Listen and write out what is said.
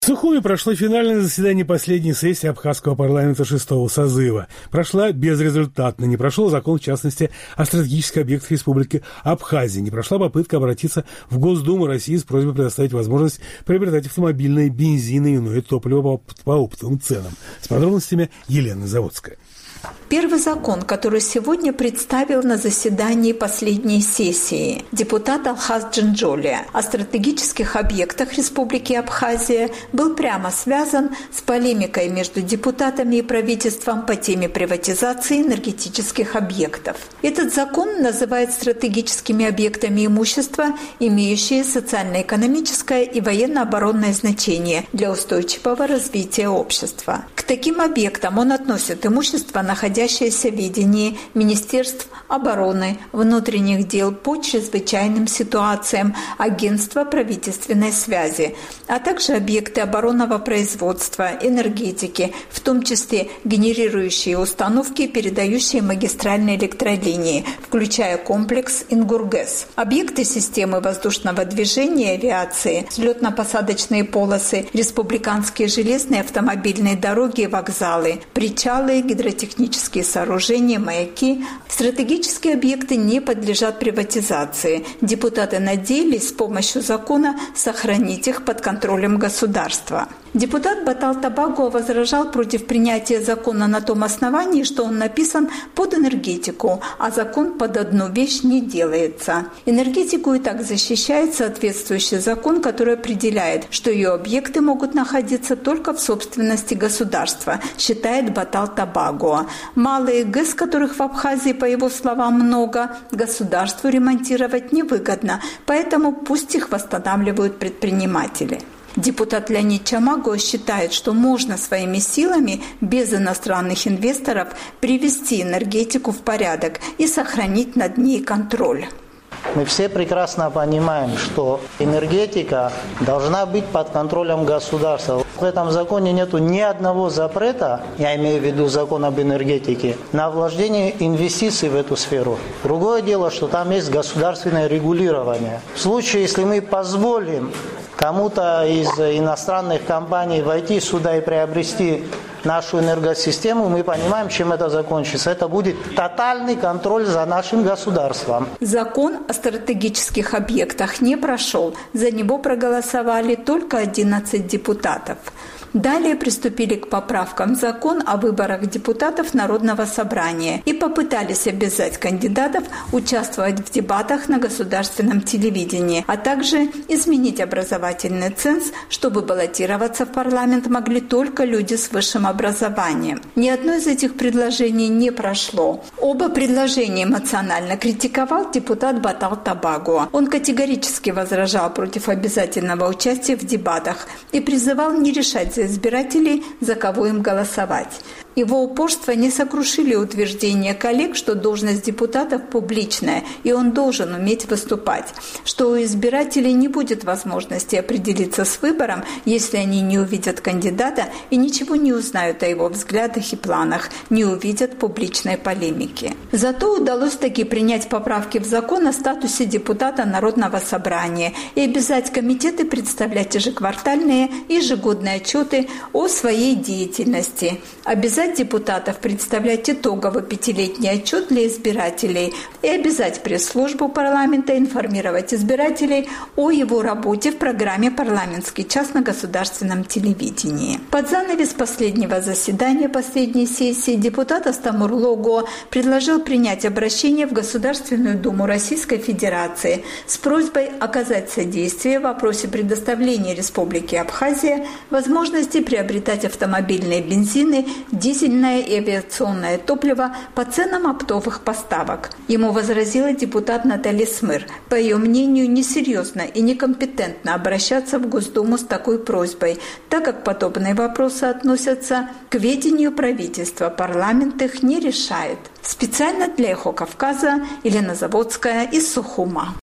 В Сухуми прошло финальное заседание последней сессии Абхазского парламента 6-го созыва. Прошла безрезультатно. Не прошел закон, в частности, о стратегических объектах Республики Абхазия. Не прошла попытка обратиться в Госдуму России с просьбой предоставить возможность приобретать автомобильное, бензин и иное топливо по оптовым ценам. С подробностями Елена Заводская. Первый закон, который сегодня представил на заседании последней сессии депутат Алхаз Джинджоли о стратегических объектах Республики Абхазия, был прямо связан с полемикой между депутатами и правительством по теме приватизации энергетических объектов. Этот закон называет стратегическими объектами имущества, имеющие социально-экономическое и военно-оборонное значение для устойчивого развития общества. К таким объектам он относит имущество, находящееся в ведении Министерств обороны, внутренних дел по чрезвычайным ситуациям, агентства правительственной связи, а также объекты оборонного производства, энергетики, в том числе генерирующие установки и передающие магистральные электролинии, включая комплекс Ингургэс, объекты системы воздушного движения и авиации, взлетно-посадочные полосы, республиканские железные автомобильные дороги и вокзалы, причалы, гидротехнические сооружения, маяки. Стратегические объекты не подлежат приватизации. Депутаты надеялись с помощью закона сохранить их под контролем государства. Депутат Батал Табаго возражал против принятия закона на том основании, что он написан под энергетику, а закон под одну вещь не делается. Энергетику и так защищает соответствующий закон, который определяет, что ее объекты могут находиться только в собственности государства, считает Батал Табаго. Малые ГЭС, которых в Абхазии, по его словам, много, государству ремонтировать невыгодно, поэтому пусть их восстанавливают предприниматели. Депутат Леонид Чамаго считает, что можно своими силами, без иностранных инвесторов, привести энергетику в порядок и сохранить над ней контроль. Мы все прекрасно понимаем, что энергетика должна быть под контролем государства. В этом законе нет ни одного запрета, я имею в виду закон об энергетике, на вложение инвестиций в эту сферу. Другое дело, что там есть государственное регулирование. В случае, если мы позволим кому-то из иностранных компаний войти сюда и приобрести нашу энергосистему, мы понимаем, чем это закончится. Это будет тотальный контроль за нашим государством. Закон о стратегических объектах не прошел. За него проголосовали только 11 депутатов. Далее приступили к поправкам в закон о выборах депутатов Народного собрания и попытались обязать кандидатов участвовать в дебатах на государственном телевидении, а также изменить образовательный ценз, чтобы баллотироваться в парламент могли только люди с высшим образованием. Ни одно из этих предложений не прошло. Оба предложения эмоционально критиковал депутат Батал Табаго. Он категорически возражал против обязательного участия в дебатах и призывал не решать за избирателей, за кого им голосовать. Его упорство не сокрушили утверждения коллег, что должность депутатов публичная, и он должен уметь выступать, что у избирателей не будет возможности определиться с выбором, если они не увидят кандидата и ничего не узнают о его взглядах и планах, не увидят публичной полемики. Зато удалось таки принять поправки в закон о статусе депутата Народного собрания и обязать комитеты представлять ежеквартальные и ежегодные отчеты о своей деятельности, обязать депутатов представлять итоговый 5-летний отчет для избирателей и обязать пресс-службу парламента информировать избирателей о его работе в программе «Парламентский час» на государственном телевидении. Под занавес последнего заседания последней сессии депутат Астамур Лого предложил принять обращение в Государственную Думу Российской Федерации с просьбой оказать содействие в вопросе предоставления Республике Абхазия возможности приобретать автомобильные бензины, дизельное и авиационное топливо по ценам оптовых поставок. Ему возразила депутат Наталья Смыр. По ее мнению, несерьезно и некомпетентно обращаться в Госдуму с такой просьбой, так как подобные вопросы относятся к ведению правительства. Парламент их не решает. Специально для «Эхо Кавказа» Елена Заводская из Сухума.